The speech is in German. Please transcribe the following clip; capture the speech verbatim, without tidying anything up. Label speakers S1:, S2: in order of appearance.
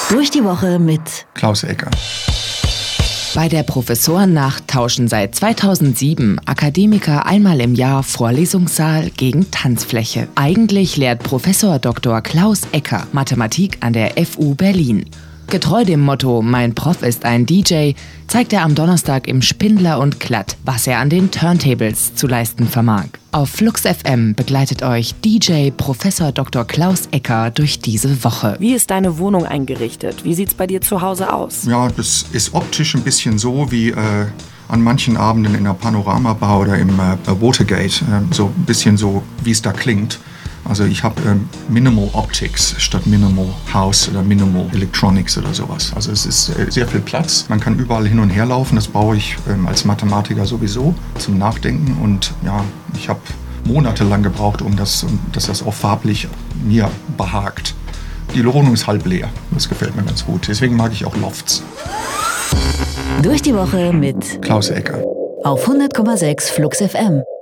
S1: Durch die Woche mit
S2: Klaus Ecker.
S3: Bei der Professorennacht tauschen seit zweitausendsieben Akademiker einmal im Jahr Vorlesungssaal gegen Tanzfläche. Eigentlich lehrt Professor Doktor Klaus Ecker Mathematik an der F U Berlin. Getreu dem Motto „Mein Prof ist ein D J“ zeigt er am Donnerstag im Spindler und Glatt, was er an den Turntables zu leisten vermag. Auf Flux F M begleitet euch D J Professor Doktor Klaus Ecker durch diese Woche.
S1: Wie ist deine Wohnung eingerichtet? Wie sieht's bei dir zu Hause aus?
S2: Ja, das ist optisch ein bisschen so wie äh, an manchen Abenden in der Panoramabar oder im äh, Watergate. Äh, so ein bisschen so, wie es da klingt. Also ich habe ähm, Minimal Optics statt Minimal House oder Minimal Electronics oder sowas. Also es ist äh, sehr viel Platz. Man kann überall hin und her laufen. Das brauche ich ähm, als Mathematiker sowieso zum Nachdenken. Und ja, ich habe monatelang gebraucht, um das, um, dass das auch farblich mir behagt. Die Wohnung ist halb leer. Das gefällt mir ganz gut. Deswegen mag ich auch Lofts.
S1: Durch die Woche mit
S2: Klaus Ecker.
S1: auf hundert Komma sechs Flux F M.